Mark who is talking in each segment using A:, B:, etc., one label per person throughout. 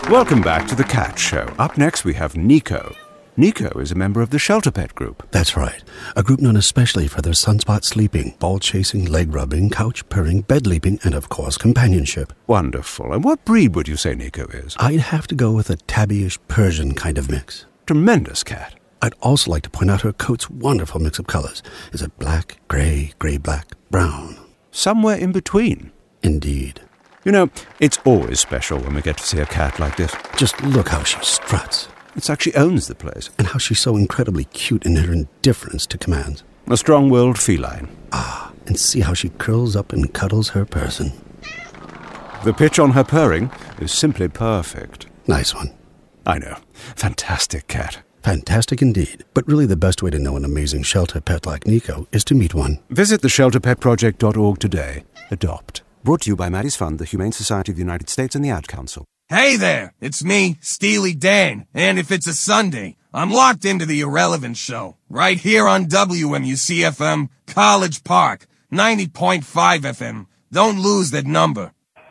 A: Welcome back to The Cat Show. Up next we have Nico. Nico is a member of the Shelter Pet Group.
B: That's right. A group known especially for their sunspot sleeping, ball chasing, leg rubbing, couch purring, bed leaping, and of course companionship.
A: Wonderful. And what breed would you say Nico is?
B: I'd have to go with a tabby-ish Persian kind of mix.
A: Tremendous cat.
B: I'd also like to point out her coat's wonderful mix of colors. Is it black, gray, gray-black, brown?
A: Somewhere in between.
B: Indeed.
A: You know, it's always special when we get to see a cat like this.
B: Just look how she struts.
A: It's like she owns the place.
B: And how she's so incredibly cute in her indifference to commands.
A: A strong-willed feline.
B: Ah, and see how she curls up and cuddles her person.
A: The pitch on her purring is simply perfect.
B: Nice one.
A: I know. Fantastic cat.
B: Fantastic indeed. But really the best way to know an amazing shelter pet like Nico is to meet one.
A: Visit theshelterpetproject.org today. Adopt. Brought to you by Maddie's Fund, the Humane Society of the United States, and the Ad Council.
C: Hey there, it's me, Steely Dan, and if it's a Sunday, I'm locked into the Irrelevant Show, right here on WMUC-FM, College Park, 90.5 FM. Don't lose that number.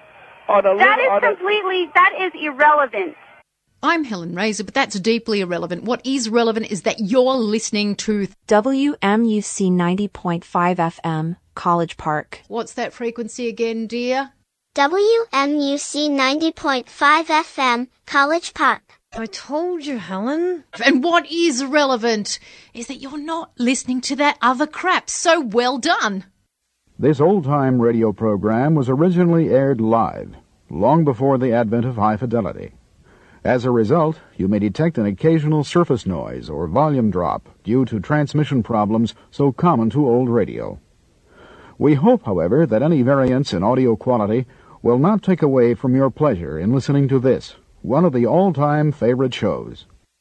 D: That is irrelevant.
E: I'm Helen Razor, but that's deeply irrelevant. What is relevant is that you're listening to
F: WMUC 90.5 FM, College Park.
E: What's that frequency again, dear?
D: WMUC 90.5 FM, College Park.
E: I told you, Helen. And what is relevant is that you're not listening to that other crap. So well done.
G: This old-time radio program was originally aired live, long before the advent of high fidelity. As a result, you may detect an occasional surface noise or volume drop due to transmission problems so common to old radio. We hope, however, that any variance in audio quality will not take away from your pleasure in listening to this, one of the all-time favorite shows.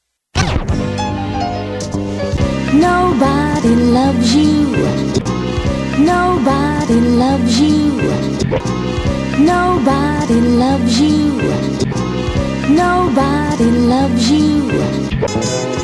H: Nobody loves you. Nobody loves you. Nobody loves you. Nobody loves you.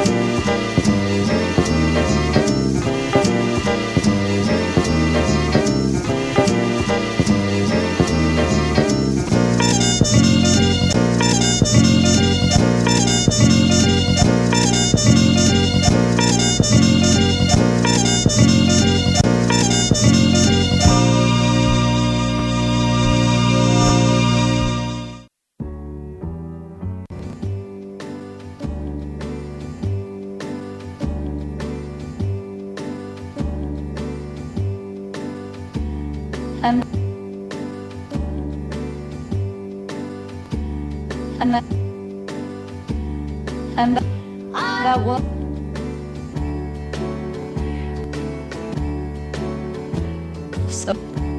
I: And that was so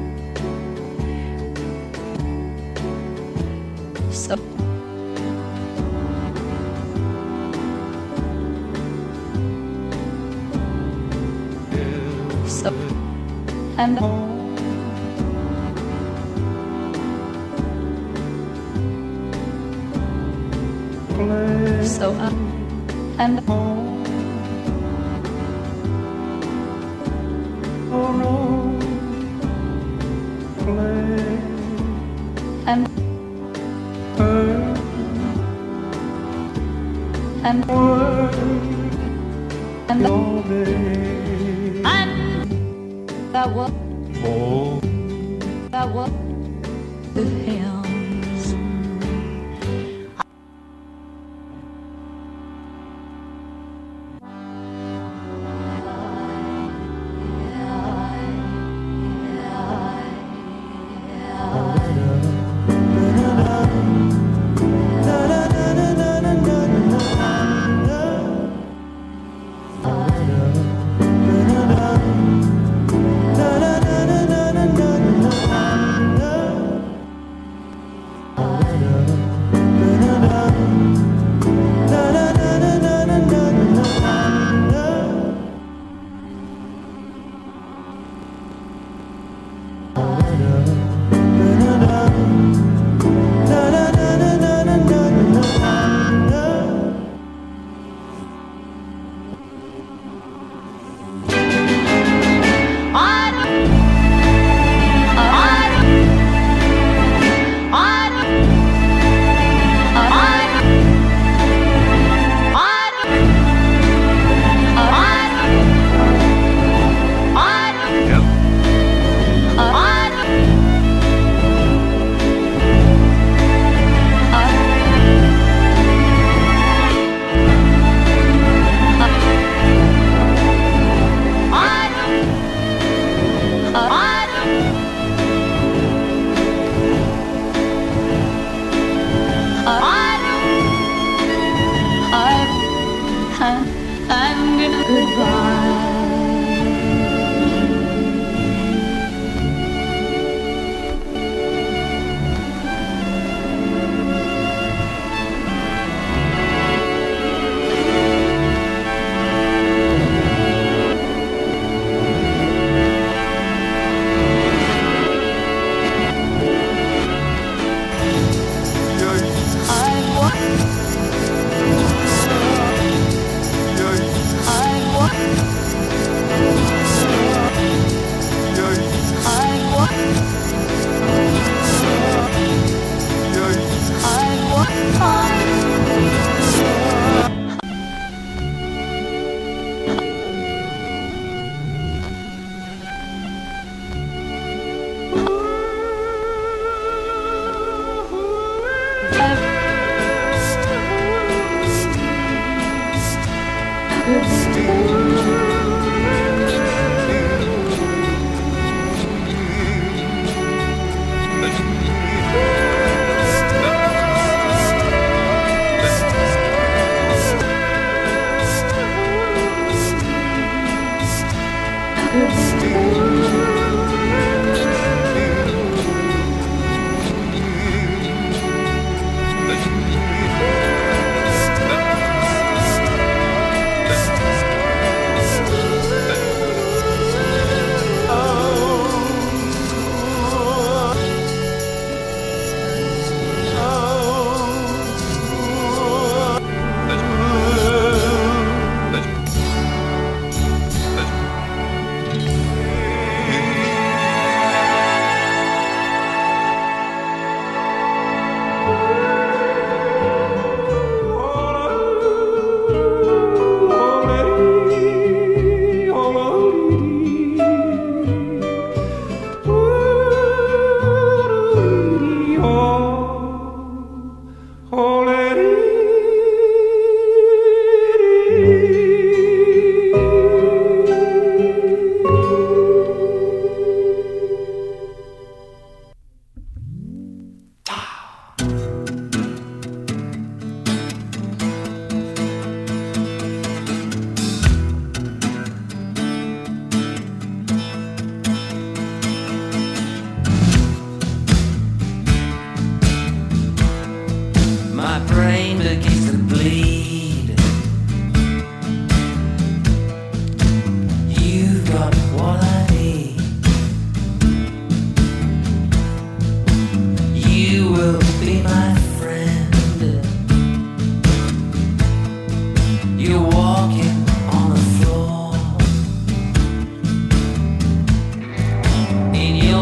I: and so and and that was the hymns.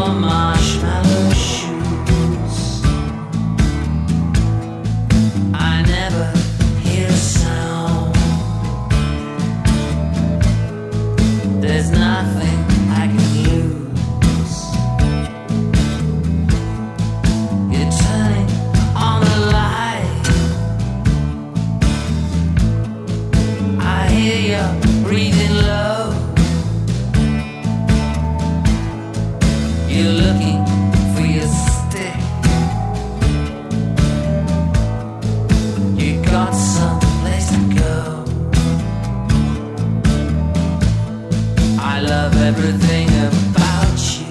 J: your marshmallow shoes. I never hear a sound. There's nothing I can lose. You're turning on the light. I hear you breathing low. You're looking for your stick. You got someplace to go. I love everything about you.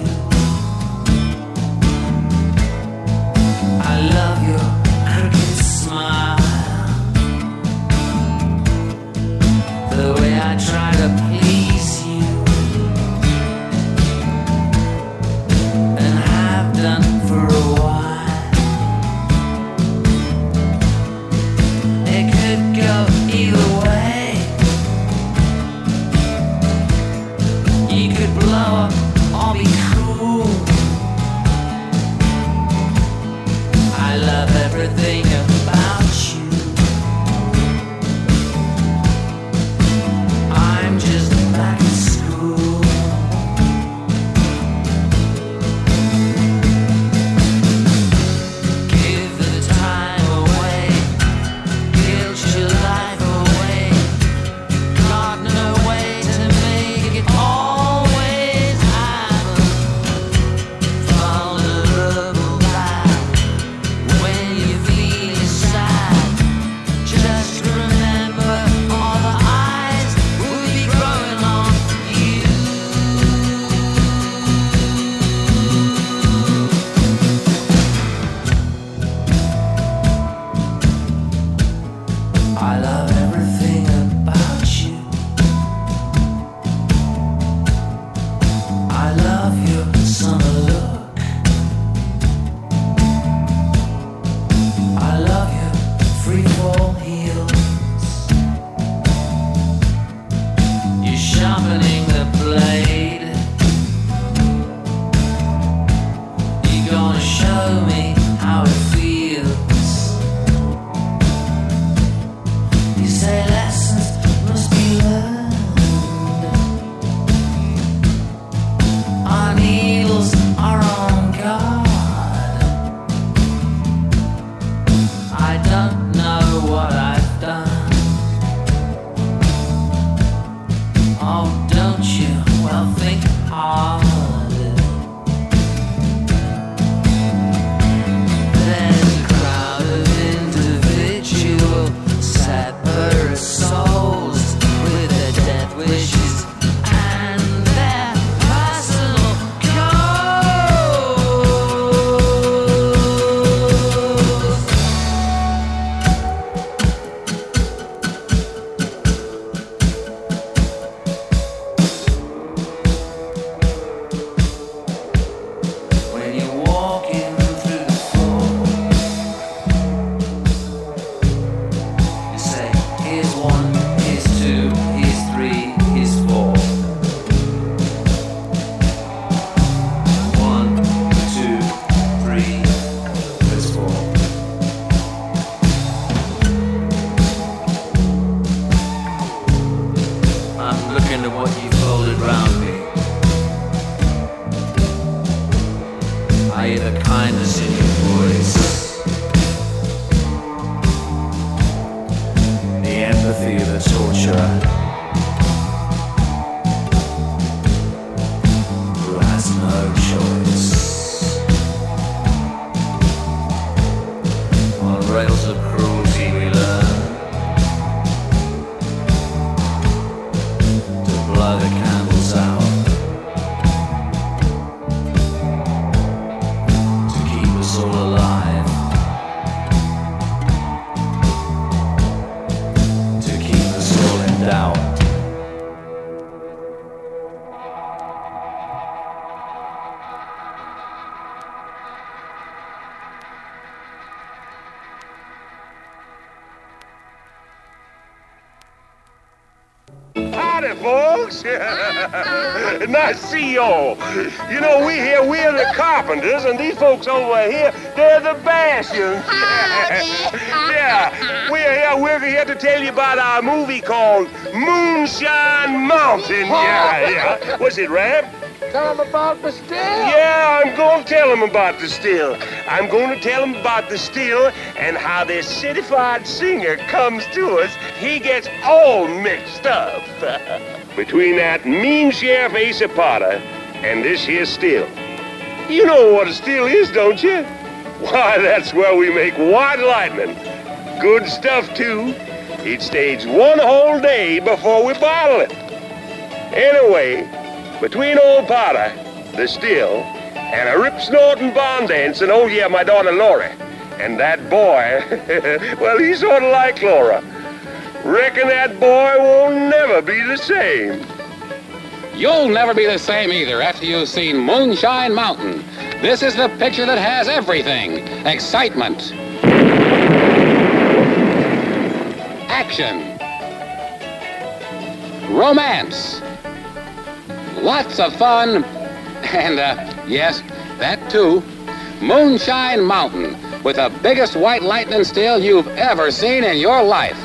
J: I love your crooked smile. The way I try to please you. And have done for a while. It could go either way. You could blow up or be cool. I love everything about you. I'm just back in school. Give the time away. Guilt your life away. Got no way to make it always happen. Vulnerable back when you feel sad. Just remember all the eyes will be growing on you. I love everything about you. I love your summer look. I love your free-fall heels. You're sharpening the blade. You're gonna show me how it feels. You say lessons must be learned. Our needles are on guard. I don't know what I've done. Oh, don't you? Well, think hard. There's a crowd of individual separate souls with their death wishes and their personal goals. When you're walking through the floor, you say, here's 1, here's 2, here's 3, here's 4. 1, 2, 3, there's 4. I'm looking at what you folded round me. I hear the kindness in your voice, the empathy, the torture. Who has no choice? On rails of cruelty we learn to blow the candles out. To keep us all alive. To keep us all in doubt.
K: folks. Nice to see y'all. You know, we're the Carpenters, and these folks over here, they're the Bastions. Yeah, we're here to tell you about our movie called Moonshine Mountain. Yeah. What's it, Ram?
L: Tell them about the still.
K: Yeah, I'm going to tell them about the still. I'm going to tell them about the still and how this certified singer comes to us. He gets all mixed up. Between that mean Sheriff Asa Potter and this here still. You know what a still is, don't you? Why, that's where we make white lightning. Good stuff, too. It stays one whole day before we bottle it. Anyway, between old Potter, the still, and a rip-snorting barn dance, and oh yeah, my daughter Laura, and that boy, well, he's sort of like Laura. Reckon that boy won't never be the same.
M: You'll never be the same either after you've seen Moonshine Mountain. This is the picture that has everything. Excitement. Action. Romance. Lots of fun. And, yes, that too. Moonshine Mountain, with the biggest white lightning still you've ever seen in your life.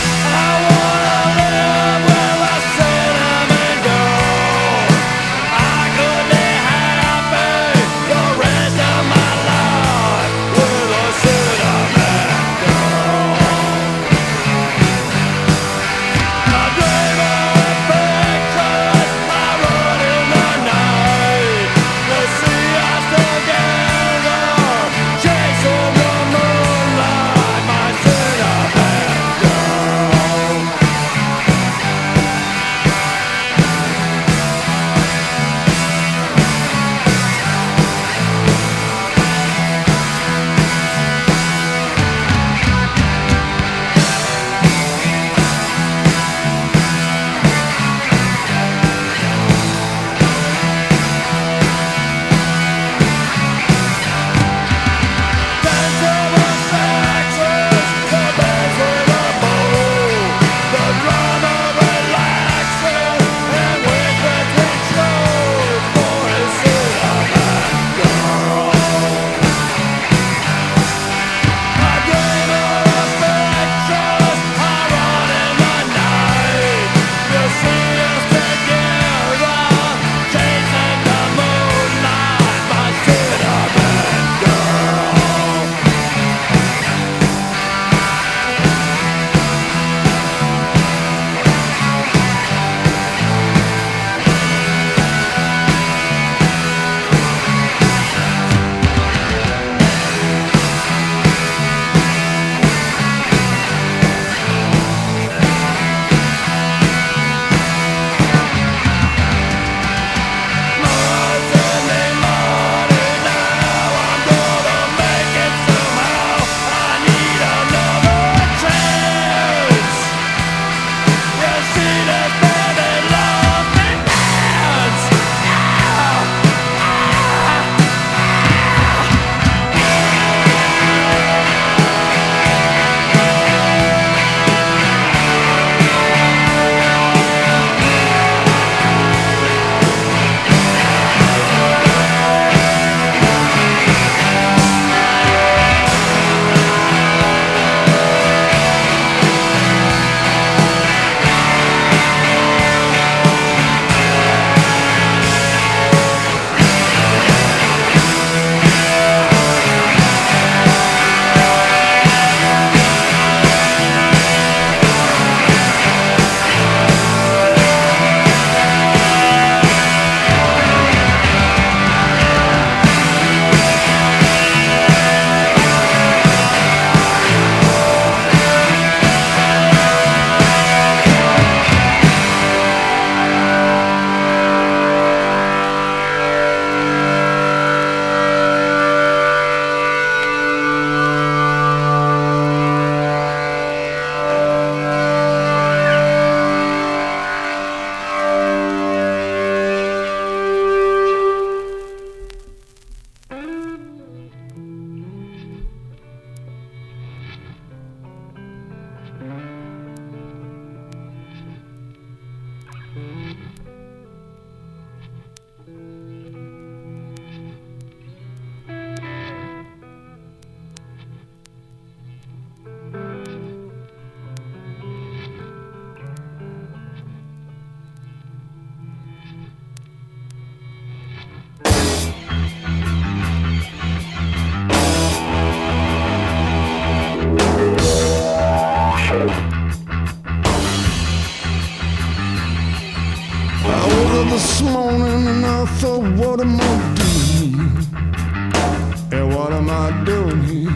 N: I I thought, what am I doing here? And what am I doing here?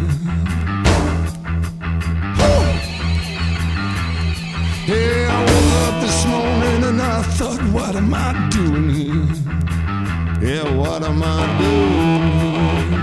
N: Yeah, I woke up this morning and I thought, what am I doing here? Yeah, what am I doing here?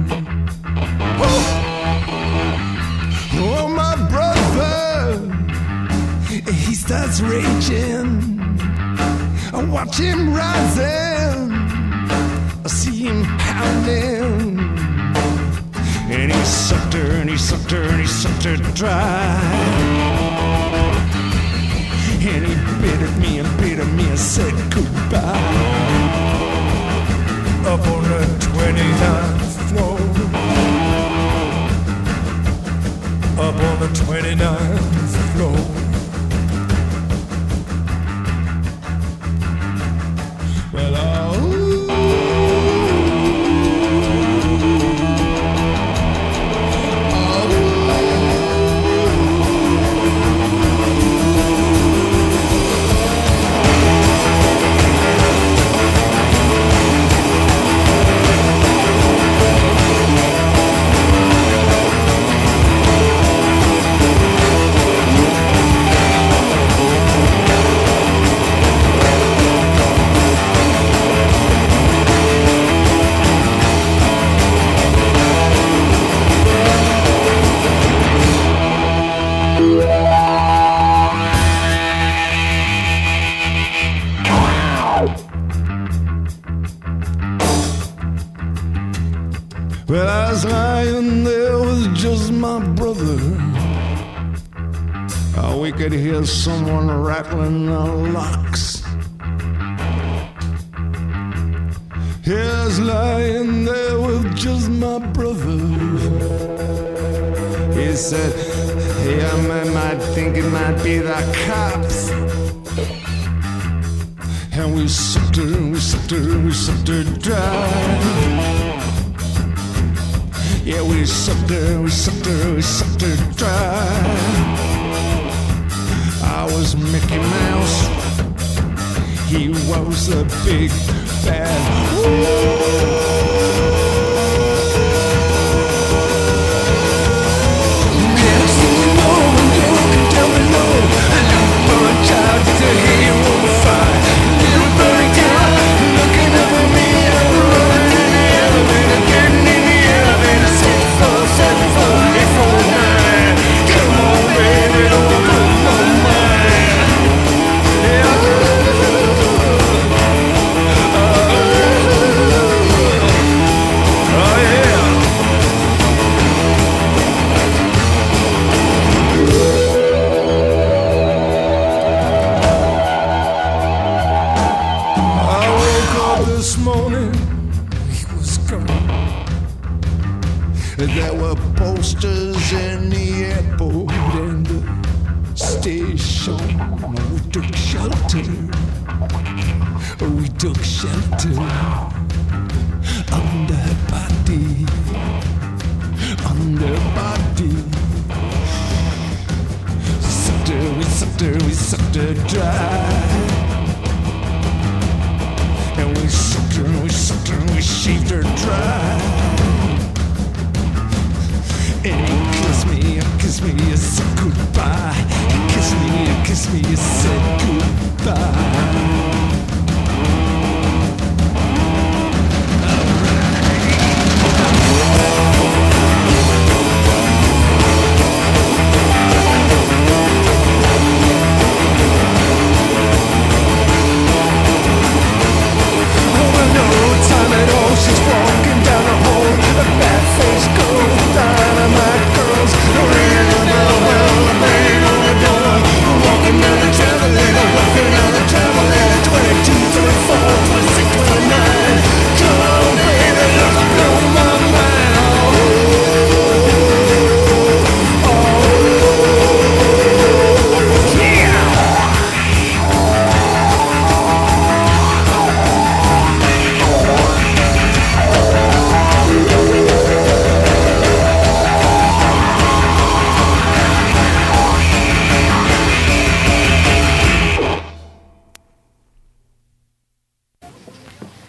N: Oh, my brother, he starts raging. I watch him rising, I see him pounding. And he sucked her, and he sucked her, and he sucked her dry. And he bit at me and bit at me and said goodbye. Up on the 29th floor, up on the 29th floor. Well, well, I was lying there with just my brother. Oh, we could hear someone rattling the locks. Yeah, I was lying there with just my brother. He said, yeah, I might think it might be the cops. And we sucked her, and we sucked her, and we sucked her dry. Yeah, we sucked her, we sucked her, we sucked her dry. I was Mickey Mouse, he was a big bad yes, down below, a little boy child is a hero fight. Little boy child looking up at me, I'm running in the elevator, getting in the elevator. 6, 4, 7, 4, 8, 4, 9. Come on, baby, don't blow my mind. Yeah. Oh yeah. I woke up this morning, he was gone. There were posters in the airport and the station. We took shelter. We took shelter under her body, under her body. Sucked her, we sucked her, we sucked her dry. And we sucked her, and we sucked her, and we shaved her dry. And he kissed me, you said goodbye. He kissed me, you said goodbye. She's walking down the hall, a bad face girl, dynamite girls, ringing the bell, baby.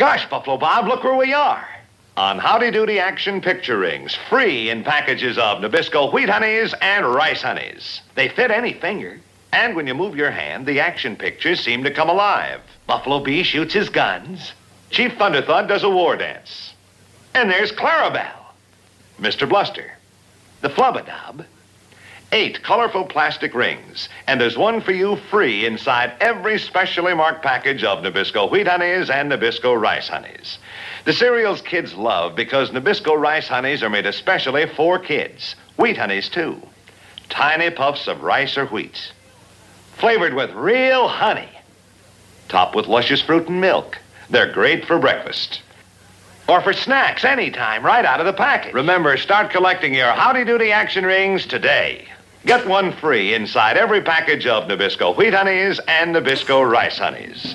O: Gosh, Buffalo Bob, look where we are. On Howdy Doody Action Picture Rings, free in packages of Nabisco Wheat Honeys and Rice Honeys. They fit any finger, and when you move your hand, the action pictures seem to come alive. Buffalo B shoots his guns. Chief Thunderthud does a war dance. And there's Clarabelle, Mr. Bluster, the Flubadub. 8 colorful plastic rings, and there's one for you free inside every specially marked package of Nabisco Wheat Honeys and Nabisco Rice Honeys. The cereals kids love because Nabisco Rice Honeys are made especially for kids. Wheat Honeys, too. Tiny puffs of rice or wheat. Flavored with real honey. Topped with luscious fruit and milk. They're great for breakfast. Or for snacks anytime, right out of the package. Remember, start collecting your Howdy Doody Action Rings today. Get one free inside every package of Nabisco Wheat Honeys and Nabisco Rice Honeys.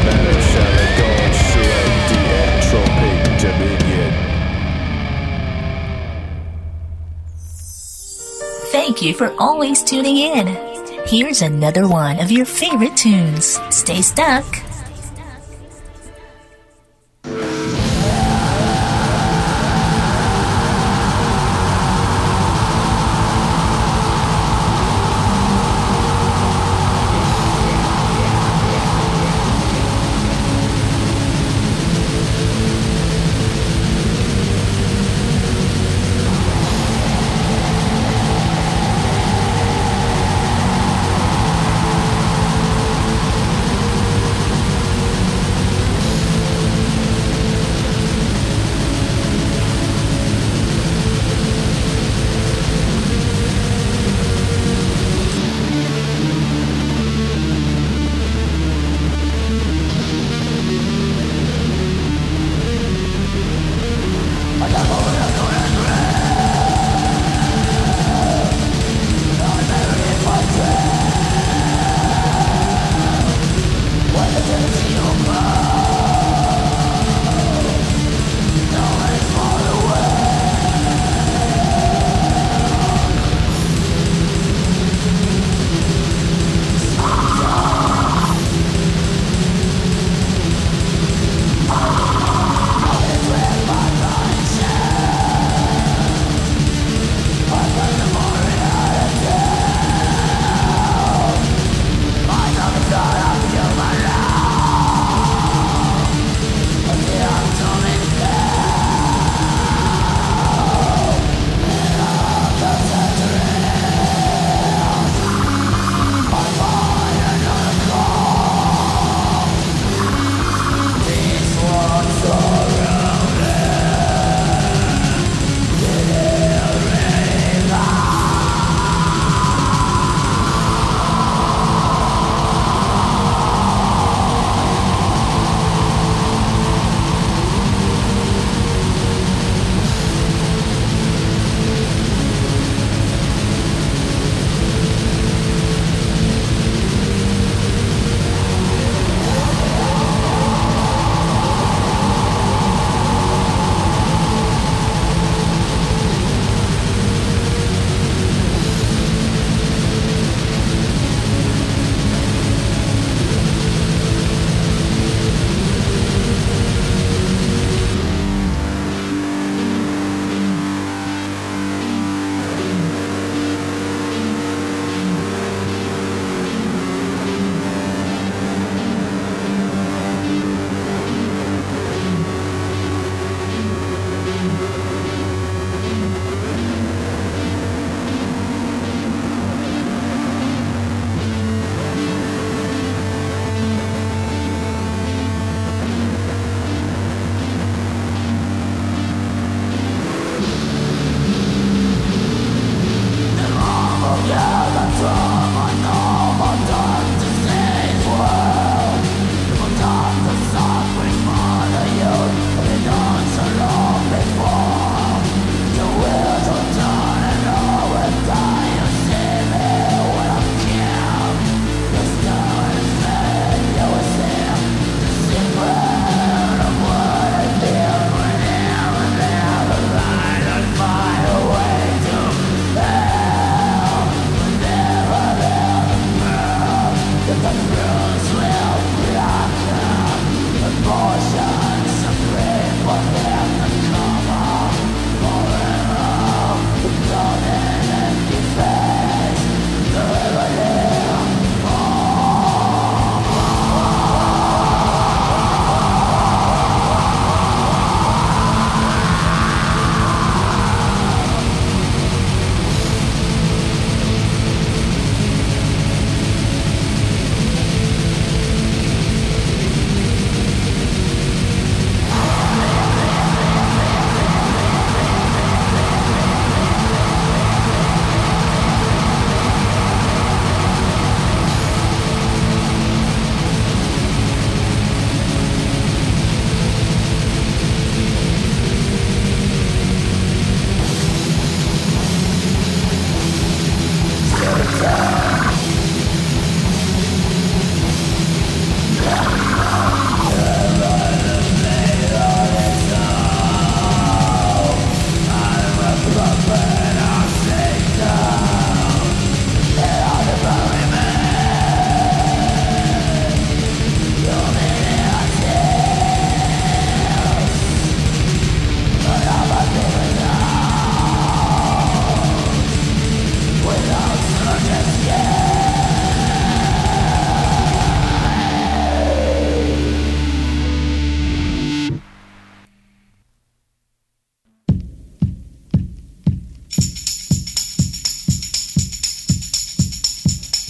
N: metal shell of gold, shred the entropic dominion.
P: Thank you for always tuning in. Here's another one of your favorite tunes. Stay stuck.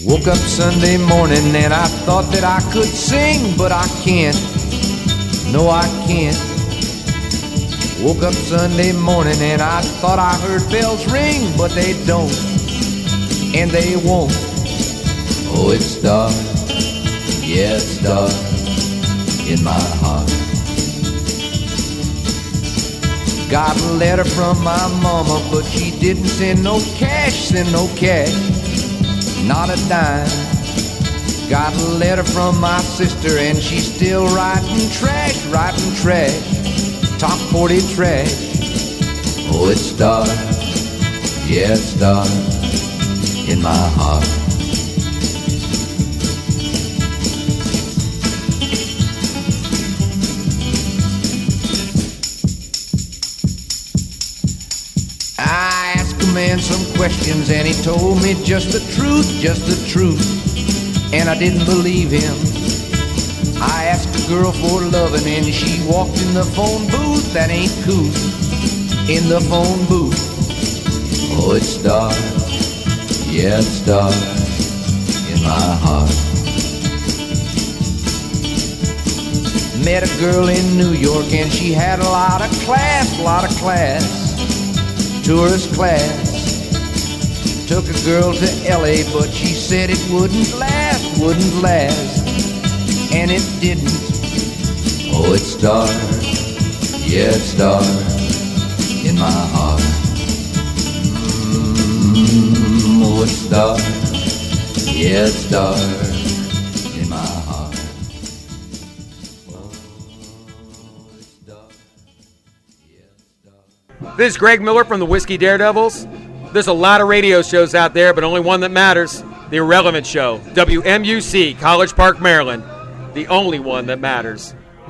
Q: Woke up Sunday morning and I thought that I could sing, but I can't. No, I can't. Woke up Sunday morning and I thought I heard bells ring, but they don't, and they won't. Oh, it's dark, yeah, it's dark in my heart. Got a letter from my mama, but she didn't send no cash, not a dime. Got a letter from my sister and she's still writing trash, top 40 trash. Oh, it's dark, yeah, it's dark in my heart. I asked a man some questions and he told me just the truth, and I didn't believe him. I asked a girl for loving and she walked in the phone booth. That ain't cool, in the phone booth. Oh, it's dark, yeah, it's dark in my heart. Met a girl in New York and she had a lot of class, tourist class. Took a girl to LA, but she said it wouldn't last, and it didn't. Oh, it's dark, yeah, it's dark in my heart. Oh, it's dark, yeah, it's dark in my heart.
R: This is Greg Miller from the Whiskey Daredevils. There's a lot of radio shows out there, but only one that matters, The Irrelevant Show, WMUC, College Park, Maryland. The only one that matters.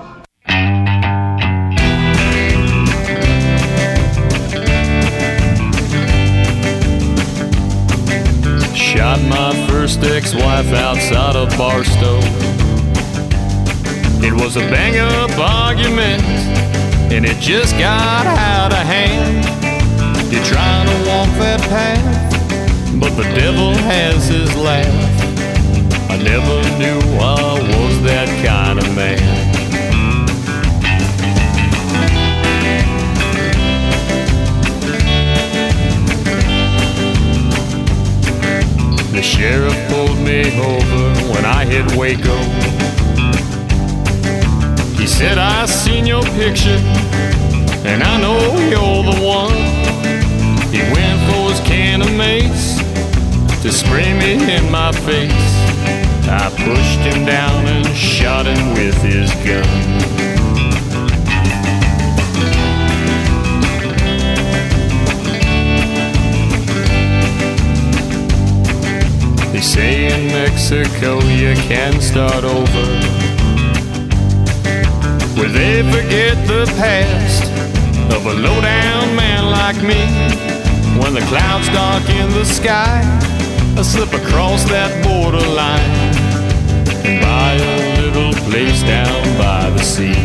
S: Shot my first ex-wife outside of Barstow. It was a bang-up argument, and it just got out of hand. You're trying to walk that path, but the devil has his laugh. I never knew I was that kind of man. The sheriff pulled me over when I hit Waco. He said, I seen your picture, and I know you're the one. He went for his can of mace to spray me in my face. I pushed him down and shot him with his gun. They say in Mexico you can start over, where they forget the past of a low-down man like me. When the clouds dark in the sky, I slip across that borderline and buy a little place down by the sea.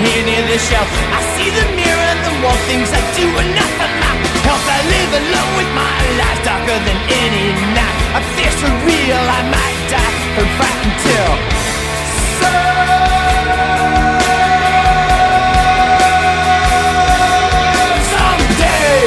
N: here near the shelf. I see the mirror and the wall, things I do enough for my health. I live alone with my life, darker than any night. I fear so real, I might die from fright until someday.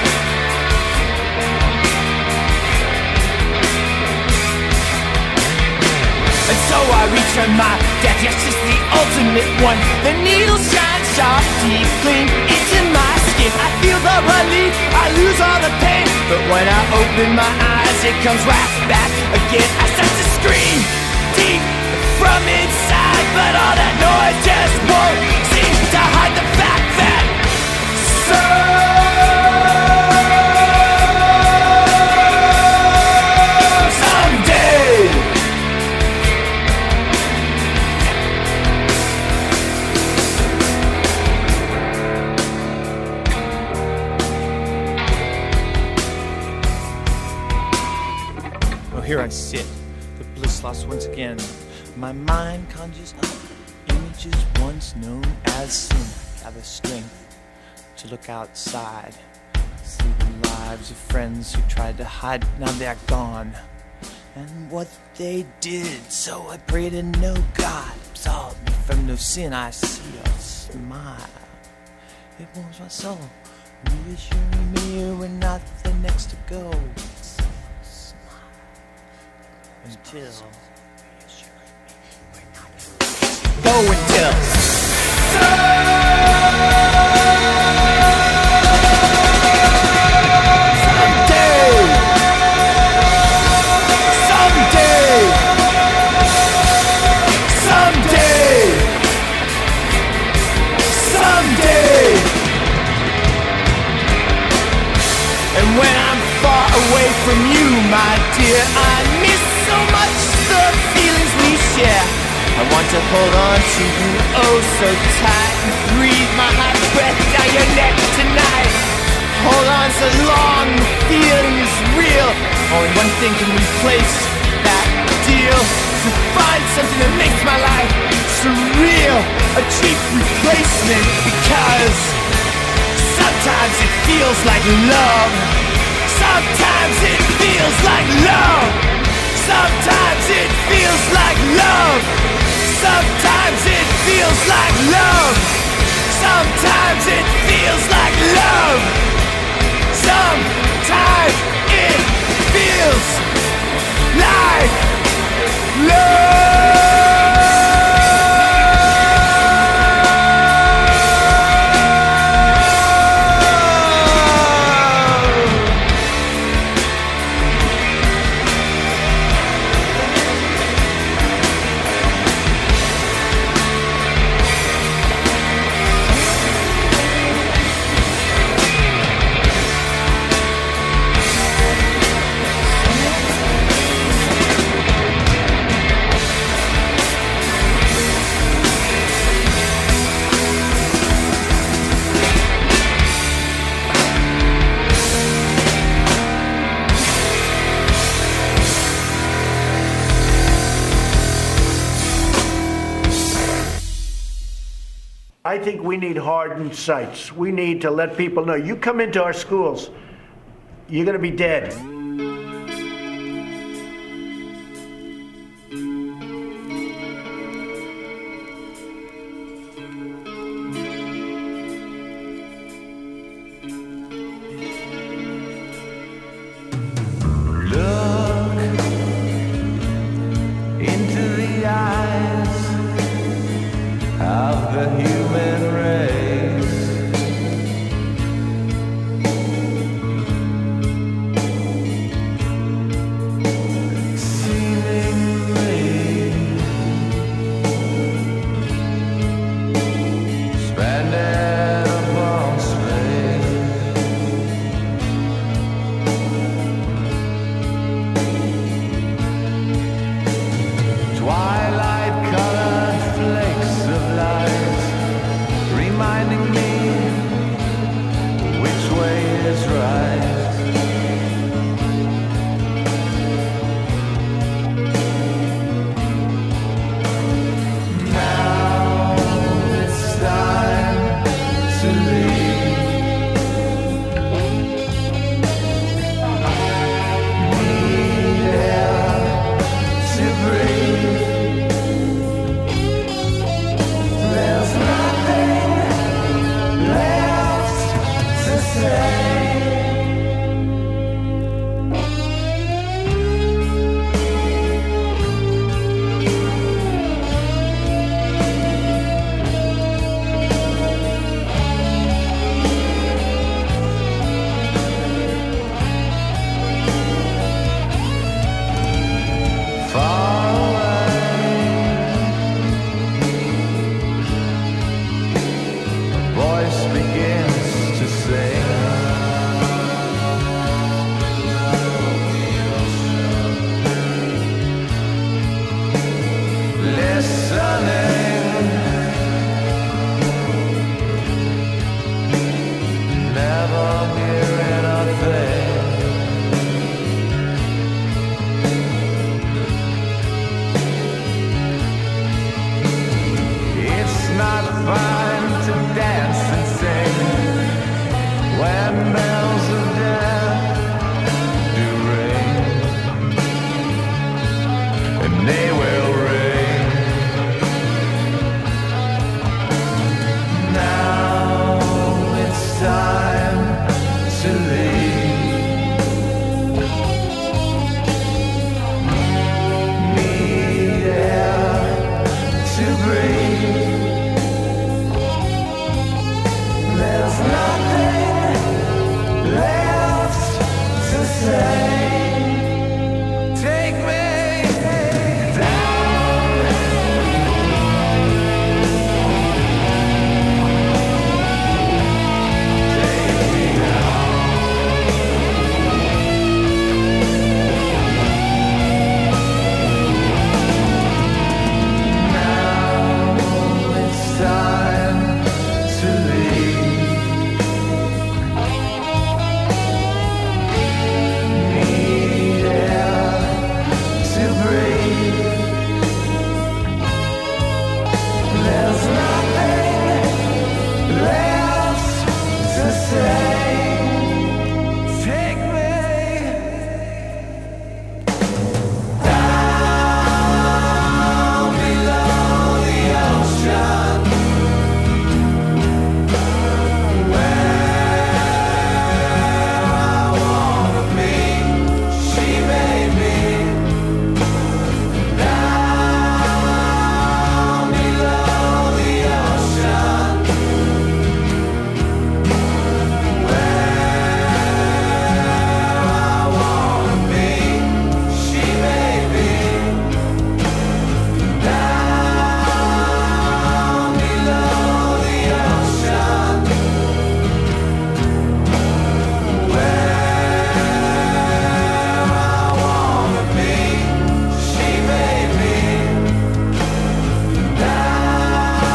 N: And so I reach for my death, yes, it's the ultimate one. The needle shines sharp, deep, clean into my skin. I feel the relief, I lose all the pain. But when I open my eyes, it comes right back again. I start to scream deep from inside, but all that noise just won't seem to hide the fact that someday. Here I sit, the bliss lost once again. My mind conjures up images once known as sin. I have the strength to look outside, see the lives of friends who tried to hide. Now they're gone, and what they did. So I pray to no God, absolve me from no sin. I see a smile, it warms my soul, reassuring me we're not the next to go. Until go until someday. And when I'm far away from you, my dear, I miss so much the feelings we share. I want to hold on to you oh so tight and breathe my hot breath down your neck tonight. Hold on so long, the feeling is real. Only one thing can replace that deal. To find something that makes my life surreal, a cheap replacement, because sometimes it feels like love. Sometimes it feels like love. Sometimes it feels like love. Sometimes it feels like love. Sometimes it feels like love. Sometimes it feels like love.
L: I think we need hardened sights. We need to let people know, you come into our schools, you're going to be dead.
N: to breathe. There's nothing left to say. Take me down. Take me now. It's time to leave. Need air to breathe. There's nothing left to say. Take me down below the ocean, where I wanna be. She made me down below the ocean, where I wanna be. She made me down below the ocean, where I wanna be. She made me down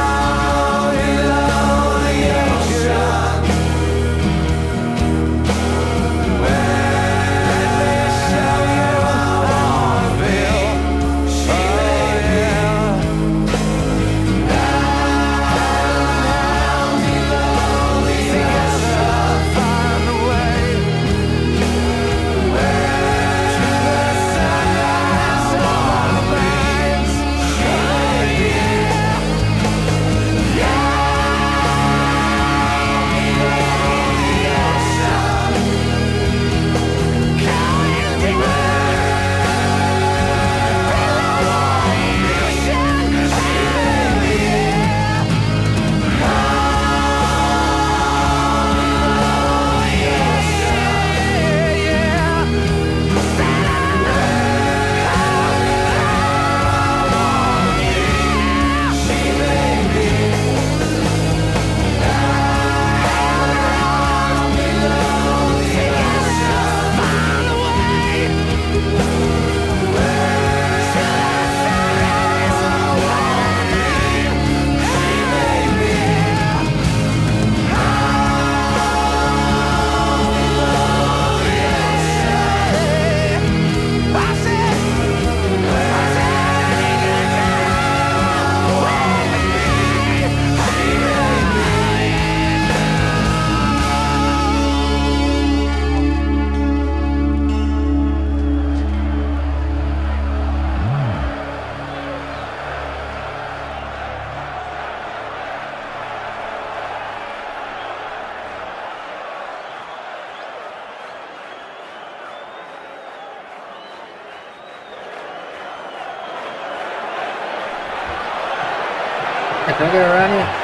N: below the ocean, where I wanna be. She made me down below the ocean. Find a way where to the sunrise wanna be. She made me
T: Can I get around here?